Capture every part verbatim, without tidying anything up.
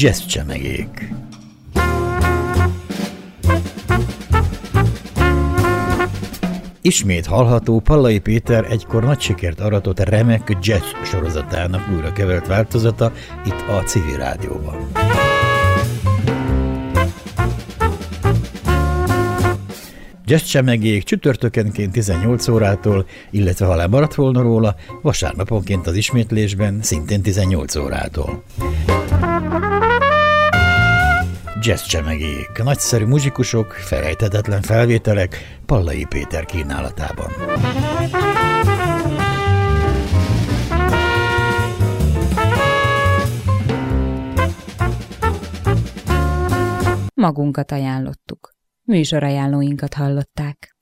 Jazz csemegék. Ismét hallható Pallai Péter egykor nagy sikert aratott remek jazz sorozatának újra kevert változata itt a Civil Rádióban. Jazz csemegék csütörtökenként tizennyolc órától, illetve ha lemaradt volna róla, vasárnaponként az ismétlésben szintén tizennyolc órától. Jazz csemegék, nagyszerű muzsikusok, felejthetetlen felvételek Pallai Péter kínálatában. Magunkat ajánlottuk. Műsorajánlóinkat hallották.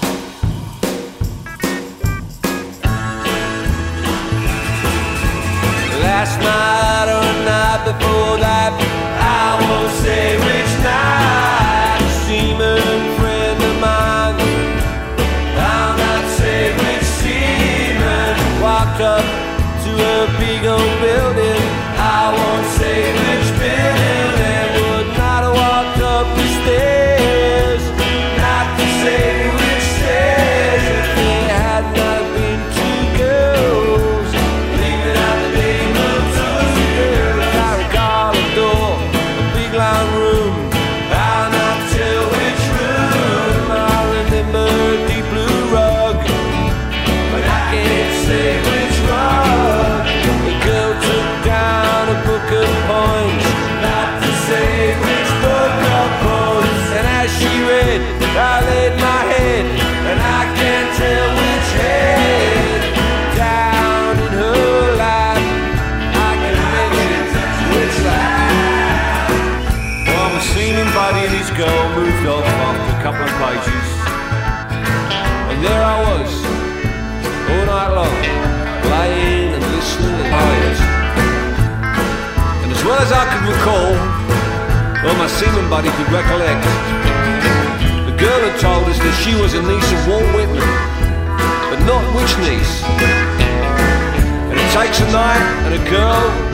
Last night or night before that, I won't say which night, a seaman friend of mine, I'll not say which seaman, walked up to a big old building, I won't say which building, and would not have walked up the stairs, not to say which stairs, if there had not been two girls leaving out the name of two girls. I recall a door, a big long room, I'll not tell which room. I remember a deep blue rug, but I can't say which rug. The girl took down a book of poems, not to say which book of poems. And as she read, I laid my head, and I can't tell which head. Down in her lap, I can mention which lap. Well, the seeming buddy and his girl moved off after a couple of pages, and there I was, all night long, laying and listening and quiet. And as well as I could recall, well, my seaman buddy could recollect, the girl had told us that she was a niece of Walt Whitman, but not which niece. And it takes a night and a girl